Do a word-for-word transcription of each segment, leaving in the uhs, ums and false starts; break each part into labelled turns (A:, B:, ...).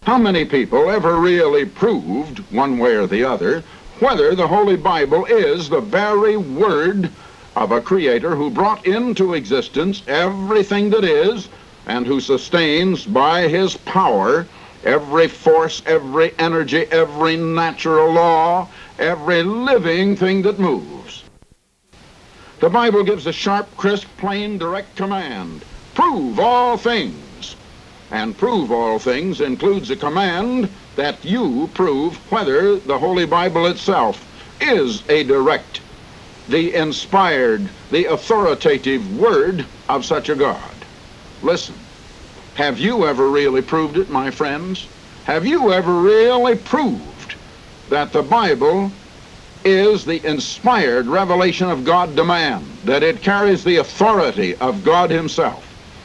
A: How many people ever really proved, one way or the other, whether the Holy Bible is the very word of a creator who brought into existence everything that is, and who sustains by his power every force, every energy, every natural law, every living thing that moves? The Bible gives a sharp, crisp, plain, direct command: prove all things. And prove all things includes a command that you prove whether the Holy Bible itself is a direct, the inspired, the authoritative word of such a God. Listen, have you ever really proved it, my friends? Have you ever really proved that the Bible is the inspired revelation of God to man, that it carries the authority of God himself?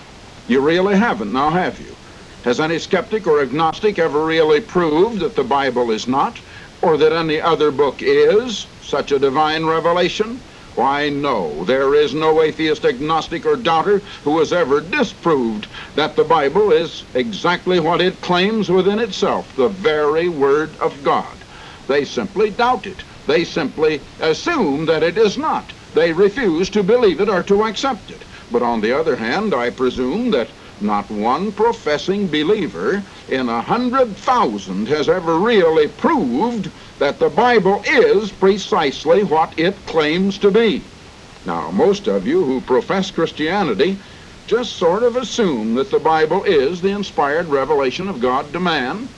A: You really haven't, now have you? Has any skeptic or agnostic ever really proved that the Bible is not, or that any other book is, such a divine revelation? Why, no, there is no atheist, agnostic, or doubter who has ever disproved that the Bible is exactly what it claims within itself, the very Word of God. They simply doubt it. They simply assume that it is not. They refuse to believe it or to accept it. But on the other hand, I presume that not one professing believer in a hundred thousand has ever really proved that the Bible is precisely what it claims to be. Now, most of you who profess Christianity just sort of assume that the Bible is the inspired revelation of God to man.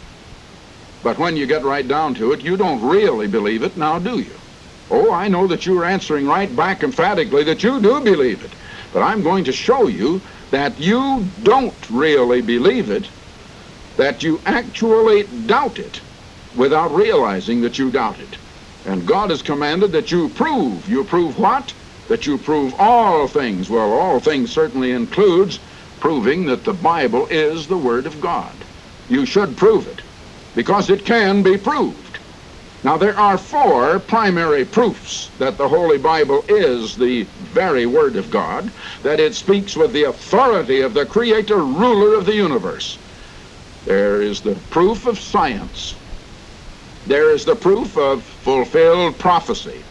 A: But when you get right down to it, you don't really believe it, now do you? Oh, I know that you're answering right back emphatically that you do believe it. But I'm going to show you that you don't really believe it, that you actually doubt it without realizing that you doubt it. And God has commanded that you prove. You prove what? That you prove all things. Well, all things certainly includes proving that the Bible is the Word of God. You should prove it, because it can be proved. Now, there are four primary proofs that the Holy Bible is the very Word of God, that it speaks with the authority of the Creator, ruler of the universe. There is the proof of science. There is the proof of fulfilled prophecy.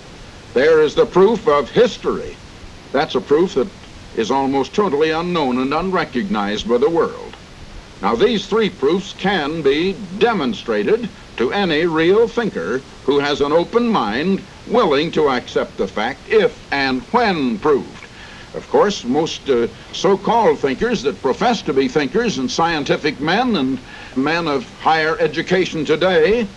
A: There is the proof of history. That's a proof that is almost totally unknown and unrecognized by the world. Now, these three proofs can be demonstrated to any real thinker who has an open mind, willing to accept the fact if and when proved. Of course, most uh, so-called thinkers that profess to be thinkers and scientific men and men of higher education today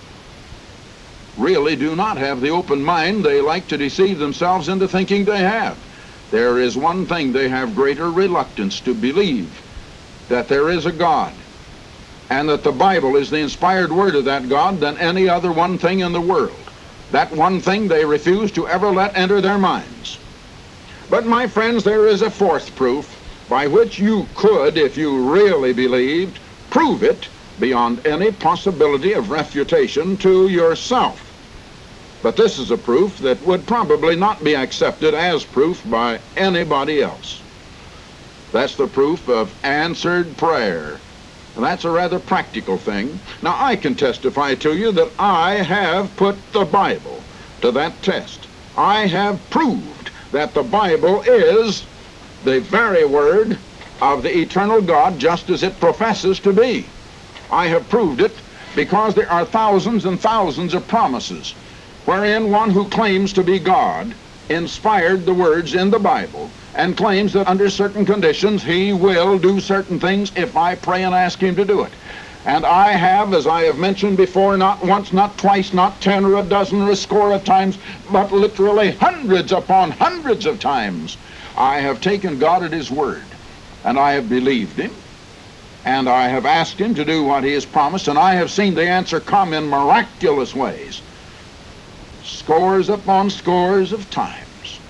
A: really do not have the open mind they like to deceive themselves into thinking they have. There is one thing they have greater reluctance to believe: that there is a God, and that the Bible is the inspired word of that God than any other one thing in the world. That one thing they refuse to ever let enter their minds. But my friends, there is a fourth proof by which you could, if you really believed, prove it beyond any possibility of refutation to yourself. But this is a proof that would probably not be accepted as proof by anybody else. That's the proof of answered prayer. And that's a rather practical thing. Now, I can testify to you that I have put the Bible to that test. I have proved that the Bible is the very word of the eternal God, just as it professes to be. I have proved it because there are thousands and thousands of promises wherein one who claims to be God inspired the words in the Bible and claims that under certain conditions he will do certain things if I pray and ask him to do it. And I have, as I have mentioned before, not once, not twice, not ten or a dozen or a score of times, but literally hundreds upon hundreds of times, I have taken God at his word, and I have believed him, and I have asked him to do what he has promised, and I have seen the answer come in miraculous ways, scores upon scores of times.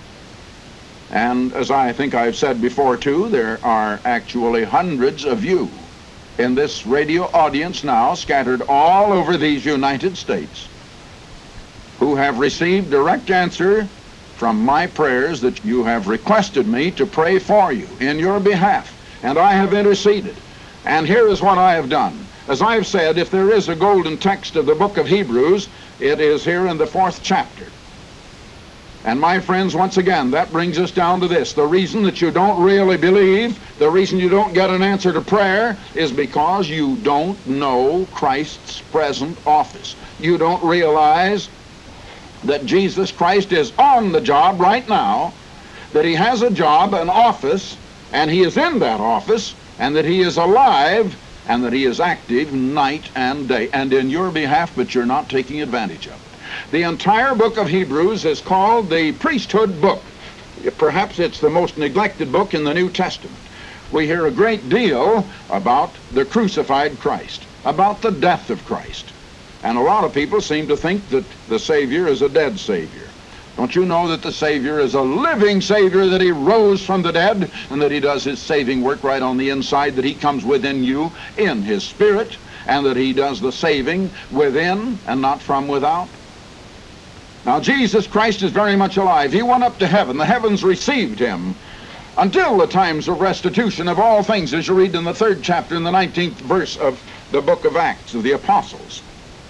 A: And as I think I've said before too, there are actually hundreds of you in this radio audience now, scattered all over these United States, who have received direct answer from my prayers that you have requested me to pray for you in your behalf, and I have interceded. And here is what I have done. As I've said, if there is a golden text of the book of Hebrews, it is here in the fourth chapter. And my friends, once again, that brings us down to this. The reason that you don't really believe, the reason you don't get an answer to prayer, is because you don't know Christ's present office. You don't realize that Jesus Christ is on the job right now, that he has a job, an office, and he is in that office, and that he is alive, and that he is active night and day, and in your behalf, but you're not taking advantage of it. The entire book of Hebrews is called the priesthood book. Perhaps it's the most neglected book in the New Testament. We hear a great deal about the crucified Christ, about the death of Christ. And a lot of people seem to think that the Savior is a dead Savior. Don't you know that the Savior is a living Savior, that he rose from the dead, and that he does his saving work right on the inside, that he comes within you in his Spirit, and that he does the saving within and not from without? Now, Jesus Christ is very much alive. He went up to heaven. The heavens received him until the times of restitution of all things, as you read in the third chapter in the nineteenth verse of the book of Acts of the Apostles.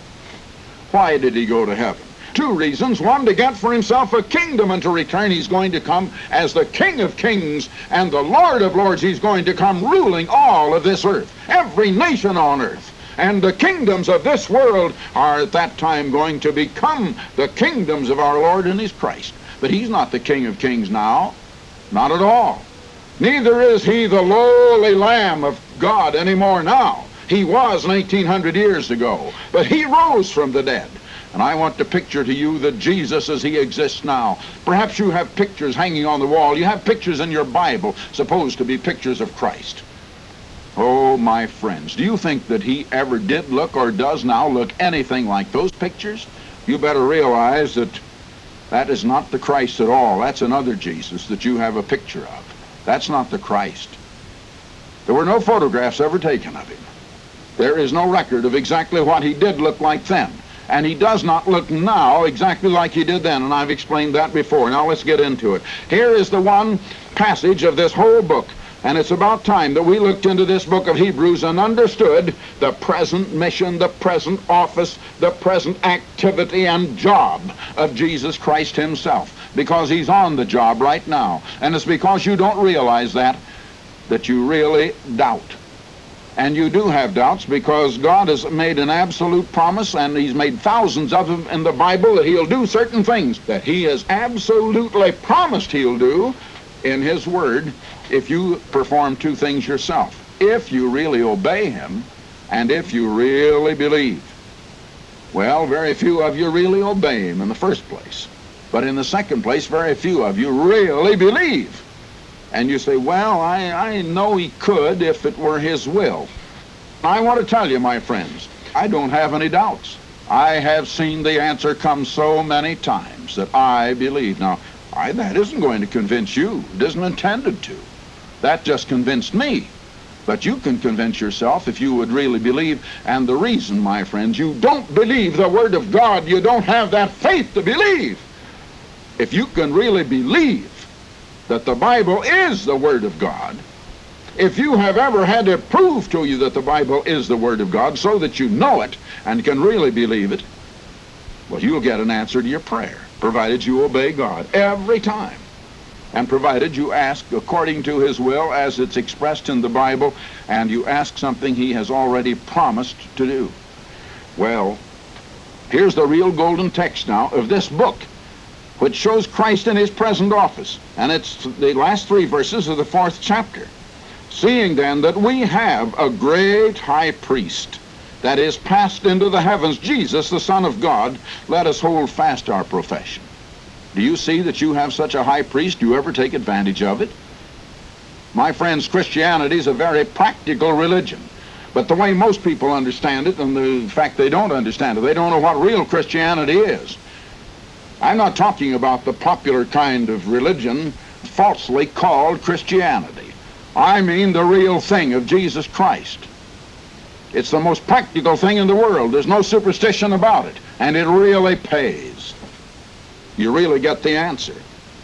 A: Why did he go to heaven? Two reasons. One, to get for himself a kingdom and to return. He's going to come as the King of Kings and the Lord of Lords. He's going to come ruling all of this earth, every nation on earth. And the kingdoms of this world are at that time going to become the kingdoms of our Lord and his Christ. But he's not the King of Kings now. Not at all. Neither is he the lowly Lamb of God anymore now. He was nineteen hundred years ago. But he rose from the dead. And I want to picture to you that Jesus as he exists now. Perhaps you have pictures hanging on the wall. You have pictures in your Bible supposed to be pictures of Christ. Oh, my friends, do you think that he ever did look or does now look anything like those pictures? You better realize that that is not the Christ at all. That's another Jesus that you have a picture of. That's not the Christ. There were no photographs ever taken of him. There is no record of exactly what he did look like then. And he does not look now exactly like he did then, and I've explained that before. Now let's get into it. Here is the one passage of this whole book. And it's about time that we looked into this book of Hebrews and understood the present mission, the present office, the present activity and job of Jesus Christ himself. Because he's on the job right now. And it's because you don't realize that, that you really doubt. And you do have doubts because God has made an absolute promise, and he's made thousands of them in the Bible, that he'll do certain things that he has absolutely promised he'll do in his word, if you perform two things yourself. If you really obey him, and if you really believe. Well, very few of you really obey him in the first place. But in the second place, very few of you really believe. And you say, well, I, I know he could if it were his will. I want to tell you, my friends, I don't have any doubts. I have seen the answer come so many times that I believe. Now, I, that isn't going to convince you. It isn't intended to. That just convinced me. But you can convince yourself if you would really believe. And the reason, my friends, you don't believe the Word of God, you don't have that faith to believe. If you can really believe that the Bible is the Word of God, if you have ever had it proved to you that the Bible is the Word of God so that you know it and can really believe it, well, you'll get an answer to your prayer, provided you obey God every time. And provided you ask according to his will as it's expressed in the Bible, and you ask something he has already promised to do. Well, here's the real golden text now of this book, which shows Christ in his present office. And it's the last three verses of the fourth chapter. Seeing then that we have a great high priest that is passed into the heavens, Jesus, the Son of God, let us hold fast our profession. Do you see that you have such a high priest? Do you ever take advantage of it? My friends, Christianity is a very practical religion. But the way most people understand it, and the fact they don't understand it, they don't know what real Christianity is. I'm not talking about the popular kind of religion falsely called Christianity. I mean the real thing of Jesus Christ. It's the most practical thing in the world. There's no superstition about it. And it really pays. You really get the answer.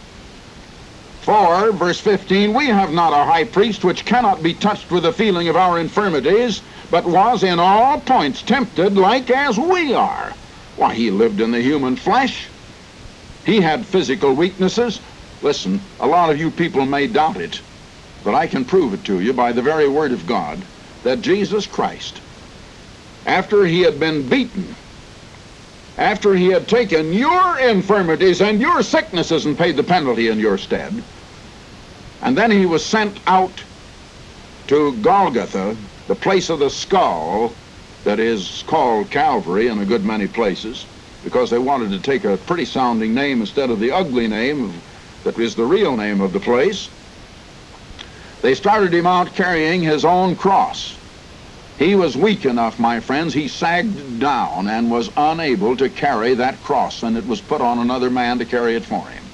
A: For, verse fifteen, we have not a high priest which cannot be touched with the feeling of our infirmities, but was in all points tempted like as we are. Why, he lived in the human flesh. He had physical weaknesses. Listen, a lot of you people may doubt it, but I can prove it to you by the very word of God that Jesus Christ, after he had been beaten, after he had taken your infirmities and your sicknesses and paid the penalty in your stead, and then he was sent out to Golgotha, the place of the skull that is called Calvary in a good many places, because they wanted to take a pretty sounding name instead of the ugly name that is the real name of the place. They started him out carrying his own cross. He was weak enough, my friends, he sagged down and was unable to carry that cross, and it was put on another man to carry it for him.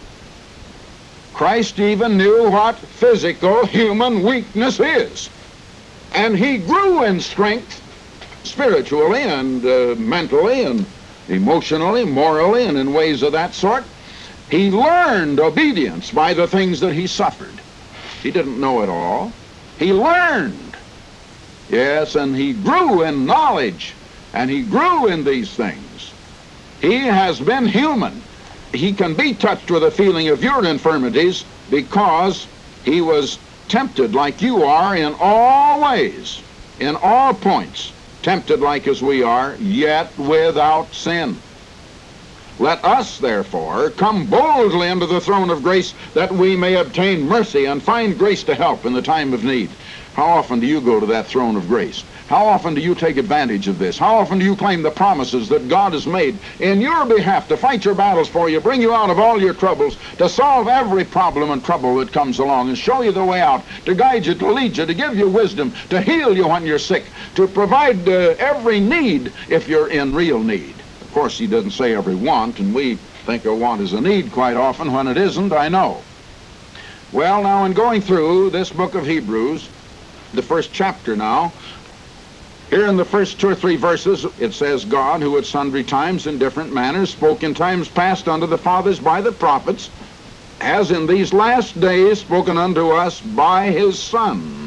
A: Christ even knew what physical human weakness is, and he grew in strength spiritually and uh, mentally and emotionally, morally, and in ways of that sort. He learned obedience by the things that he suffered. He didn't know it all. He learned. Yes, and he grew in knowledge, and he grew in these things. He has been human. He can be touched with a feeling of your infirmities because he was tempted like you are in all ways, in all points, tempted like as we are, yet without sin. Let us, therefore, come boldly unto the throne of grace, that we may obtain mercy and find grace to help in the time of need. How often do you go to that throne of grace? How often do you take advantage of this? How often do you claim the promises that God has made in your behalf to fight your battles for you, bring you out of all your troubles, to solve every problem and trouble that comes along, and show you the way out, to guide you, to lead you, to give you wisdom, to heal you when you're sick, to provide uh, every need if you're in real need? Of course, he doesn't say every want, and we think a want is a need quite often when it isn't, I know. Well, now, in going through this book of Hebrews, the first chapter now, here in the first two or three verses, it says, God, who at sundry times in different manners spoke in times past unto the fathers by the prophets, has in these last days spoken unto us by his Son.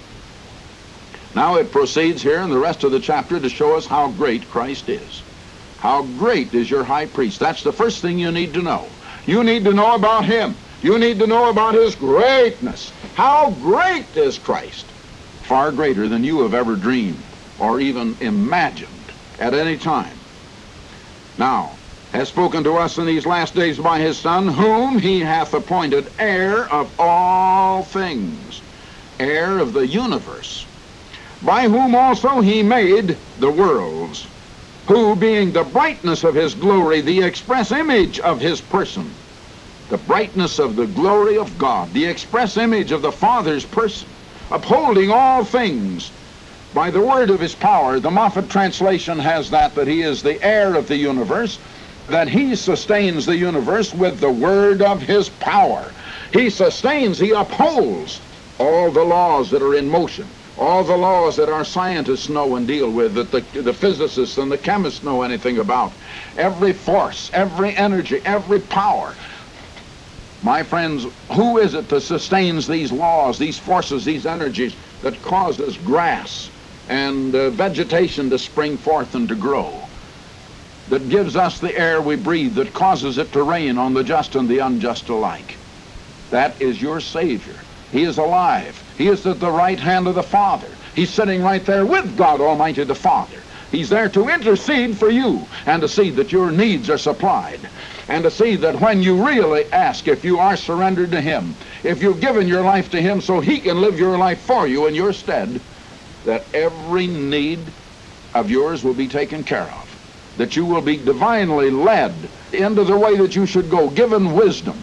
A: Now it proceeds here in the rest of the chapter to show us how great Christ is. How great is your high priest. That's the first thing you need to know. You need to know about him. You need to know about his greatness. How great is Christ? Far greater than you have ever dreamed or even imagined at any time. Now, has spoken to us in these last days by his Son, whom he hath appointed heir of all things, heir of the universe, by whom also he made the worlds, who, being the brightness of his glory, the express image of his person, the brightness of the glory of God, the express image of the Father's person, upholding all things by the word of his power. The Moffat translation has that, that he is the heir of the universe, that he sustains the universe with the word of his power. He sustains, he upholds all the laws that are in motion, all the laws that our scientists know and deal with, that the, the physicists and the chemists know anything about. Every force, every energy, every power. My friends, who is it that sustains these laws, these forces, these energies that causes grass and uh, vegetation to spring forth and to grow, that gives us the air we breathe, that causes it to rain on the just and the unjust alike? That is your Savior. He is alive. He is at the right hand of the Father. He's sitting right there with God Almighty the Father. He's there to intercede for you and to see that your needs are supplied, and to see that when you really ask, if you are surrendered to him, if you've given your life to him so he can live your life for you in your stead, that every need of yours will be taken care of, that you will be divinely led into the way that you should go, given wisdom,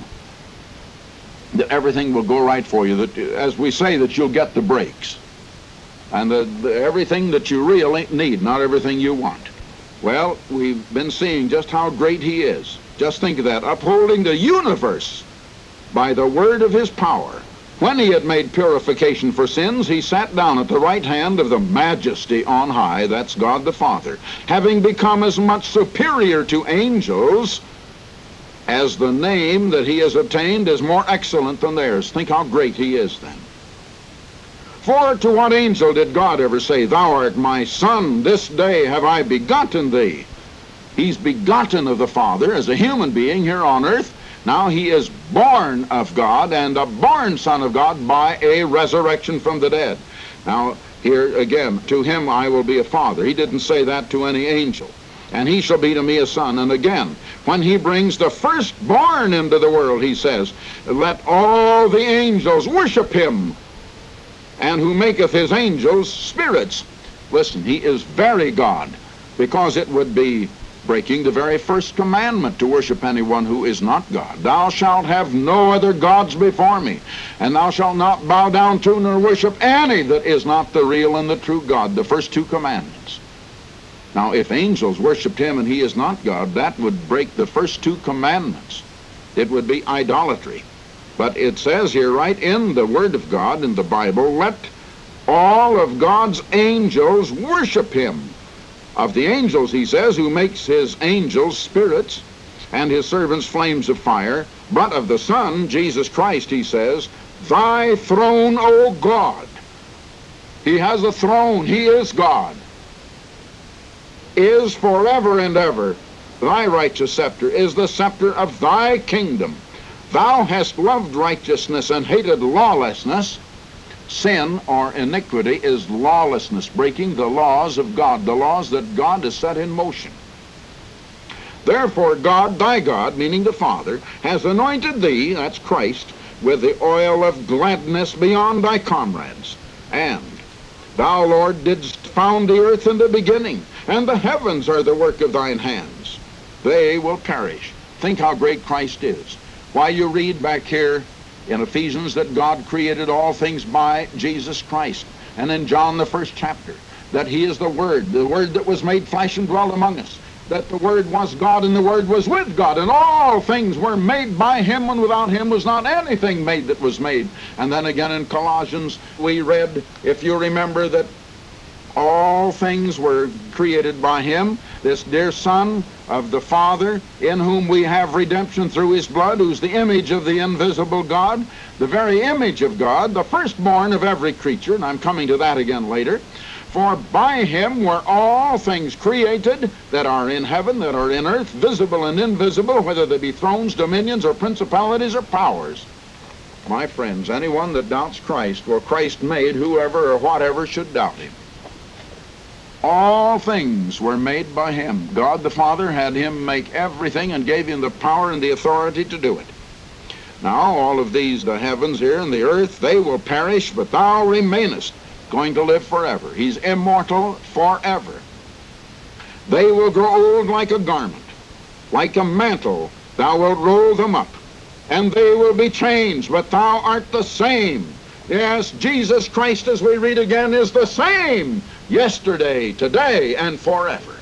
A: that everything will go right for you, that, as we say, that you'll get the breaks, and the, the, everything that you really need, not everything you want. Well, we've been seeing just how great he is. Just think of that, upholding the universe by the word of his power. When he had made purification for sins, he sat down at the right hand of the Majesty on high, that's God the Father, having become as much superior to angels as the name that he has obtained is more excellent than theirs. Think how great he is then. For to what angel did God ever say, Thou art my son, this day have I begotten thee? He's begotten of the Father as a human being here on earth. Now he is born of God and a born son of God by a resurrection from the dead. Now here again, to him I will be a father. He didn't say that to any angel. And he shall be to me a son. And again, when he brings the firstborn into the world, he says, Let all the angels worship him, and who maketh his angels spirits. Listen, he is very God, because it would be breaking the very first commandment to worship anyone who is not God. Thou shalt have no other gods before me, and thou shalt not bow down to nor worship any that is not the real and the true God. The first two commandments. Now, if angels worshiped him and he is not God, that would break the first two commandments. It would be idolatry. But it says here right in the Word of God, in the Bible, let all of God's angels worship him. Of the angels, he says, who makes his angels spirits and his servants flames of fire. But of the Son, Jesus Christ, he says, Thy throne, O God. He has a throne. He is God. Is forever and ever. Thy righteous scepter is the scepter of thy kingdom. Thou hast loved righteousness and hated lawlessness. Sin or iniquity is lawlessness, breaking the laws of God, the laws that God has set in motion. Therefore God, thy God, meaning the Father, has anointed thee, that's Christ, with the oil of gladness beyond thy comrades. And thou, Lord, didst found the earth in the beginning, and the heavens are the work of thine hands. They will perish. Think how great Christ is. Why, you read back here in Ephesians that God created all things by Jesus Christ. And in John, the first chapter, that he is the Word, the Word that was made flesh and dwelt among us. That the Word was God, and the Word was with God, and all things were made by him, and without him was not anything made that was made. And then again in Colossians we read, if you remember, that all things were created by him, this dear Son of the Father, in whom we have redemption through his blood, who's the image of the invisible God, the very image of God, the firstborn of every creature, and I'm coming to that again later. For by him were all things created that are in heaven, that are in earth, visible and invisible, whether they be thrones, dominions, or principalities, or powers. My friends, anyone that doubts Christ, well, Christ made whoever or whatever should doubt him. All things were made by him. God the Father had him make everything and gave him the power and the authority to do it. Now all of these, the heavens here and the earth, they will perish, but thou remainest, going to live forever. He's immortal forever. They will grow old like a garment, like a mantle. Thou wilt roll them up, and they will be changed, but thou art the same. Yes, Jesus Christ, as we read again, is the same yesterday, today, and forever.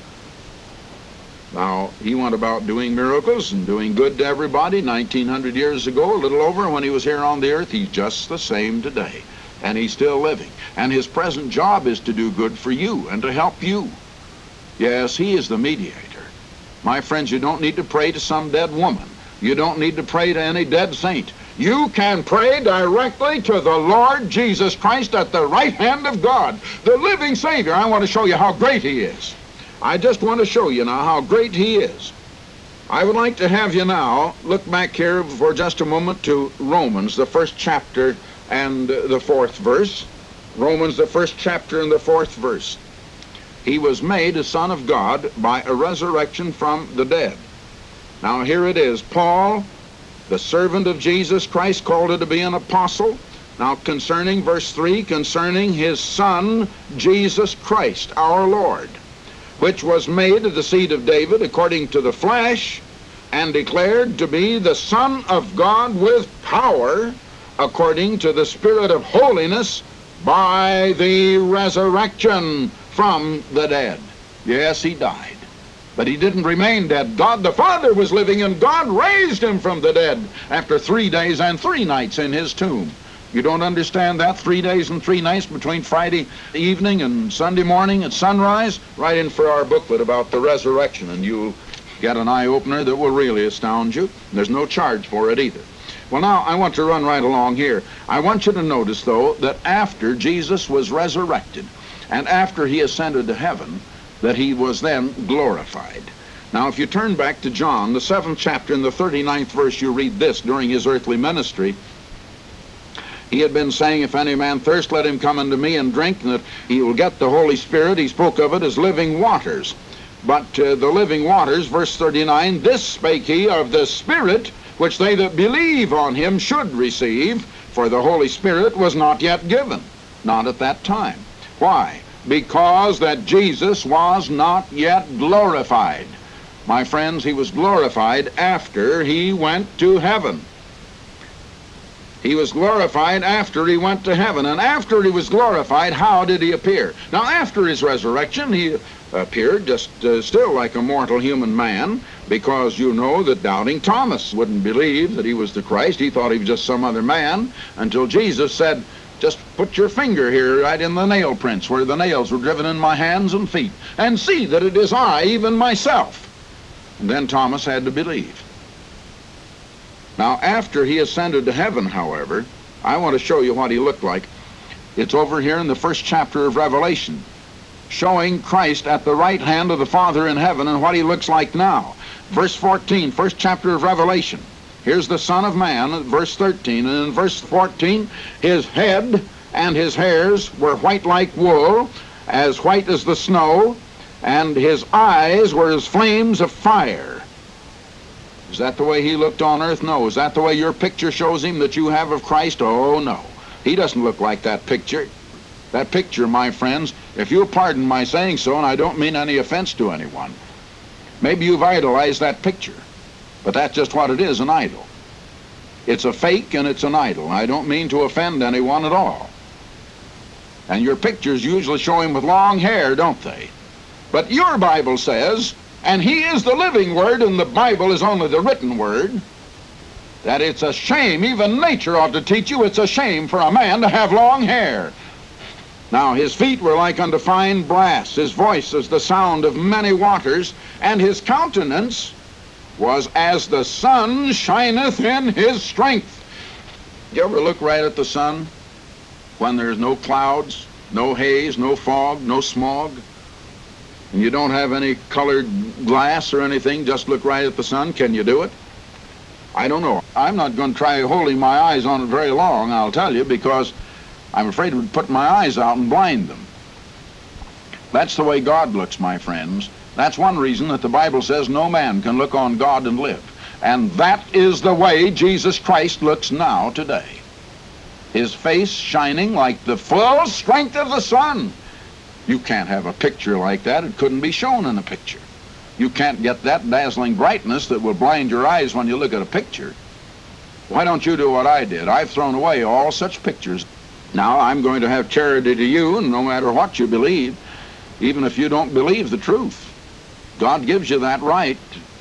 A: Now, he went about doing miracles and doing good to everybody nineteen hundred years ago, a little over, when he was here on the earth. He's just the same today, and he's still living. And his present job is to do good for you and to help you. Yes, he is the mediator. My friends, you don't need to pray to some dead woman. You don't need to pray to any dead saint. You can pray directly to the Lord Jesus Christ at the right hand of God, the living Savior. I want to show you how great he is. I just want to show you now how great he is. I would like to have you now look back here for just a moment to Romans, the first chapter and the fourth verse. Romans, the first chapter and the fourth verse. He was made a son of God by a resurrection from the dead. Now here it is. Paul, the servant of Jesus Christ, called to be an apostle. Now concerning verse three, concerning his Son, Jesus Christ, our Lord, which was made of the seed of David according to the flesh, and declared to be the Son of God with power, according to the Spirit of holiness, by the resurrection from the dead. Yes, he died. But he didn't remain dead. God the Father was living, and God raised him from the dead after three days and three nights in his tomb. You don't understand that? Three days and three nights between Friday evening and Sunday morning at sunrise? Write in for our booklet about the resurrection, and you'll get an eye-opener that will really astound you. There's no charge for it either. Well, now, I want to run right along here. I want you to notice, though, that after Jesus was resurrected and after he ascended to heaven, that he was then glorified. Now, if you turn back to John, the seventh chapter, in the thirty-ninth verse, you read this during his earthly ministry. He had been saying, if any man thirst, let him come unto me and drink, and that he will get the Holy Spirit. He spoke of it as living waters. But uh, the living waters, verse thirty-nine, this spake he of the Spirit, which they that believe on him should receive, for the Holy Spirit was not yet given, not at that time. Why? Because that Jesus was not yet glorified. My friends, he was glorified after he went to heaven. He was glorified after he went to heaven. And after he was glorified, how did he appear? Now, after his resurrection, he appeared just uh, still like a mortal human man, because you know that doubting Thomas wouldn't believe that he was the Christ. He thought he was just some other man, until Jesus said, just put your finger here right in the nail prints where the nails were driven in my hands and feet, and see that it is I, even myself. And then Thomas had to believe. Now, after he ascended to heaven, however, I want to show you what he looked like. It's over here in the first chapter of Revelation, showing Christ at the right hand of the Father in heaven and what he looks like now. Verse fourteen, first chapter of Revelation. Here's the Son of Man, verse thirteen. And in verse fourteen, his head and his hairs were white like wool, as white as the snow, and his eyes were as flames of fire. Is that the way he looked on earth? No. Is that the way your picture shows him that you have of Christ? Oh, no. He doesn't look like that picture. That picture, my friends, if you'll pardon my saying so, and I don't mean any offense to anyone, maybe you've idolized that picture, but that's just what it is, an idol. It's a fake and it's an idol. I don't mean to offend anyone at all. And your pictures usually show him with long hair, don't they? But your Bible says, and he is the living word, and the Bible is only the written word, that it's a shame, even nature ought to teach you, it's a shame for a man to have long hair. Now, his feet were like unto fine brass, his voice as the sound of many waters, and his countenance was as the sun shineth in his strength. You ever look right at the sun when there's no clouds, no haze, no fog, no smog, and you don't have any colored glass or anything, just look right at the sun? Can you do it? I don't know. I'm not going to try holding my eyes on it very long, I'll tell you, because I'm afraid it would put my eyes out and blind them. That's the way God looks, my friends. That's one reason that the Bible says no man can look on God and live. And that is the way Jesus Christ looks now today. His face shining like the full strength of the sun. You can't have a picture like that. It couldn't be shown in a picture. You can't get that dazzling brightness that will blind your eyes when you look at a picture. Why don't you do what I did? I've thrown away all such pictures. Now I'm going to have charity to you, and no matter what you believe, even if you don't believe the truth, God gives you that right.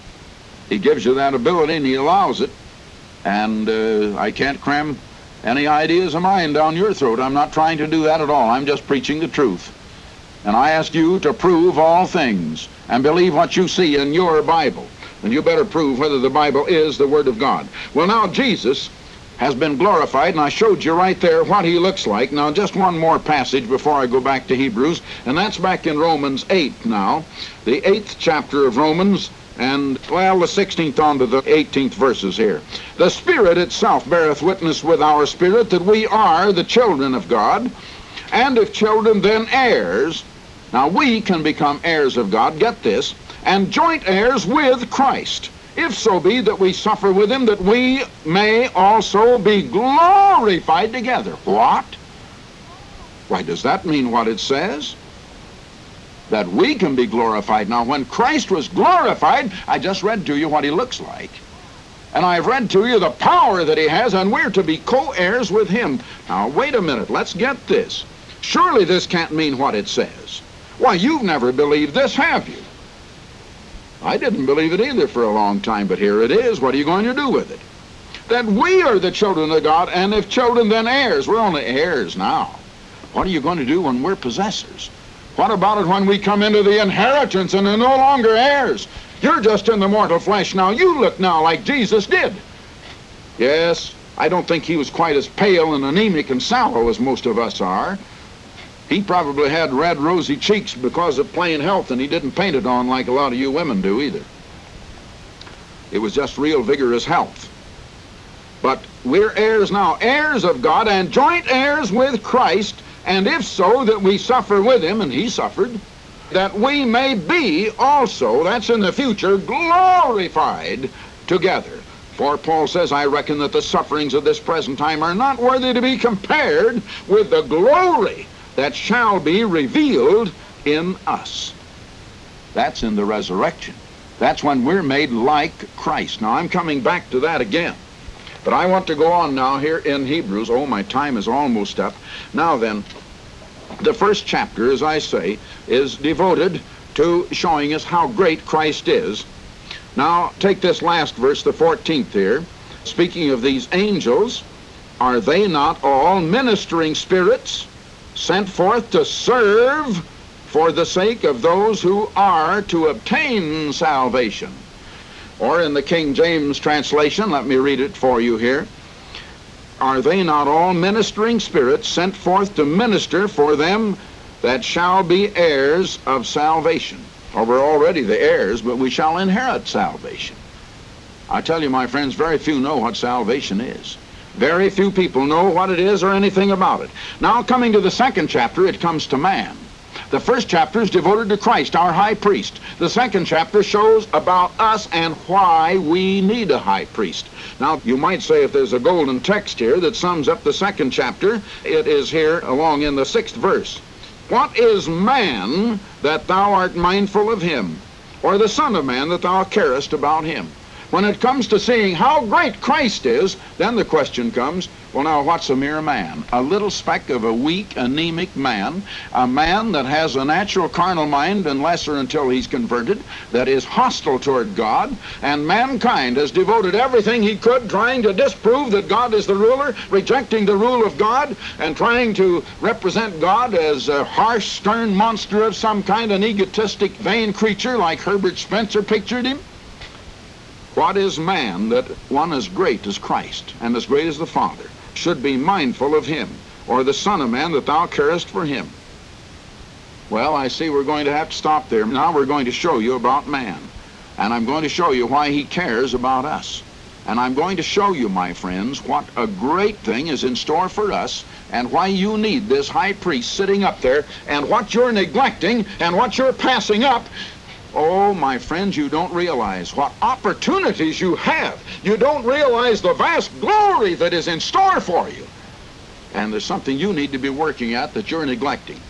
A: He gives you that ability, and he allows it. And uh, I can't cram any ideas of mine down your throat. I'm not trying to do that at all. I'm just preaching the truth. And I ask you to prove all things and believe what you see in your Bible. And you better prove whether the Bible is the Word of God. Well, now Jesus has been glorified, and I showed you right there what he looks like. Now, just one more passage before I go back to Hebrews, and that's back in Romans eight now, the eighth chapter of Romans, and, well, the sixteenth on to the eighteenth verses here. The Spirit itself beareth witness with our spirit that we are the children of God, and if children, then heirs. Now, we can become heirs of God, get this, and joint heirs with Christ, if so be that we suffer with him, that we may also be glorified together. What? Why, does that mean what it says? That we can be glorified. Now, when Christ was glorified, I just read to you what he looks like. And I've read to you the power that he has, and we're to be co-heirs with him. Now, wait a minute. Let's get this. Surely this can't mean what it says. Why, you've never believed this, have you? I didn't believe it either for a long time, but here it is. What are you going to do with it? That we are the children of God, and if children, then heirs. We're only heirs now. What are you going to do when we're possessors? What about it when we come into the inheritance and are no longer heirs? You're just in the mortal flesh now. You look now like Jesus did. Yes, I don't think he was quite as pale and anemic and sallow as most of us are. He probably had red, rosy cheeks because of plain health, and he didn't paint it on like a lot of you women do either. It was just real vigorous health. But we're heirs now, heirs of God and joint heirs with Christ, and if so, that we suffer with him, and he suffered, that we may be also, that's in the future, glorified together. For Paul says, I reckon that the sufferings of this present time are not worthy to be compared with the glory that shall be revealed in us. That's in the resurrection. That's when we're made like Christ. Now, I'm coming back to that again. But I want to go on now here in Hebrews. Oh, my time is almost up. Now then, the first chapter, as I say, is devoted to showing us how great Christ is. Now, take this last verse, the fourteenth here. Speaking of these angels, are they not all ministering spirits sent forth to serve for the sake of those who are to obtain salvation? Or in the King James translation, let me read it for you here. Are they not all ministering spirits sent forth to minister for them that shall be heirs of salvation? Or we're already the heirs, but we shall inherit salvation. I tell you, my friends, very few know what salvation is. Very few people know what it is or anything about it. Now, coming to the second chapter, it comes to man. The first chapter is devoted to Christ, our high priest. The second chapter shows about us and why we need a high priest. Now, you might say if there's a golden text here that sums up the second chapter, it is here along in the sixth verse. What is man that thou art mindful of him, or the son of man that thou carest about him? When it comes to seeing how great Christ is, then the question comes, well, now, what's a mere man? A little speck of a weak, anemic man, a man that has a natural carnal mind, unless or until he's converted, that is hostile toward God, and mankind has devoted everything he could trying to disprove that God is the ruler, rejecting the rule of God, and trying to represent God as a harsh, stern monster of some kind, an egotistic, vain creature like Herbert Spencer pictured him. What is man that one as great as Christ and as great as the Father should be mindful of him, or the Son of Man that thou carest for him? Well, I see we're going to have to stop there. Now we're going to show you about man, and I'm going to show you why he cares about us. And I'm going to show you, my friends, what a great thing is in store for us, and why you need this high priest sitting up there, and what you're neglecting and what you're passing up. Oh, my friends, you don't realize what opportunities you have. You don't realize the vast glory that is in store for you. And there's something you need to be working at that you're neglecting.